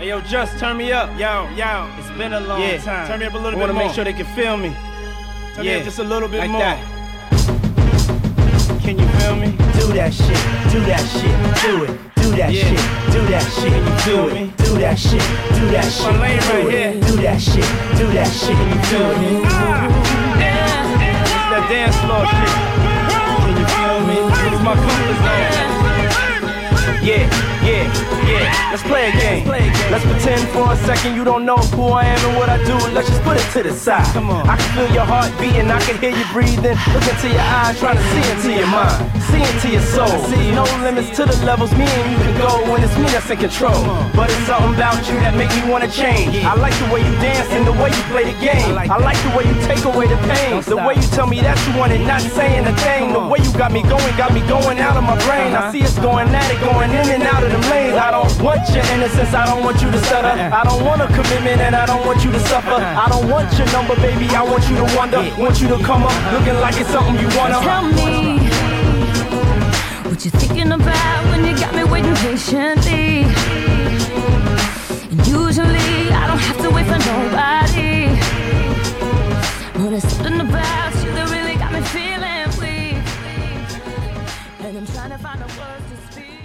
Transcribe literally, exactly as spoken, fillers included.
yo, just turn me up. Yo, yo, it's been a long yeah. time. Turn me up a little I bit more. wanna make sure they can feel me. Turn yeah. me up just a little bit like more. That. Can you feel me? Do that shit, do that shit, do it. Do that yeah. shit, do that shit, Can you feel do me? it. Do that shit, do that shit, My lane do right it. here. Do that shit, do that shit, Can you feel me? Ah, It's that dance floor shit. Can you feel me? It's my comfort zone. Yeah, yeah, yeah. Let's play a game. Let's pretend for a second you don't know who I am and what I do. Let's just put it to the side. Come on. I can feel your heart beating, I can hear you breathing. Look into your eyes, trying to see into your mind, see into your soul. See no limits to the levels me and you can go when it's me that's in control. But it's something about you that make me wanna change. I like the way you dance and the way you play the game. I like the way you take away the pain. The way you tell me that you want it, not saying a thing. The way you got me going, got me going out of my brain. I see us going at it, going in and out of them lanes. I don't want your innocence, I don't want you to stutter. I don't want a commitment and I don't want you to suffer. I don't want your number, baby, I want you to wonder. Want you to come up looking like it's something you wanna. Tell me what you thinking about when you got me waiting patiently. And usually I don't have to wait for nobody, but there's something about you that really got me feeling weak, and I'm trying to find the words to speak.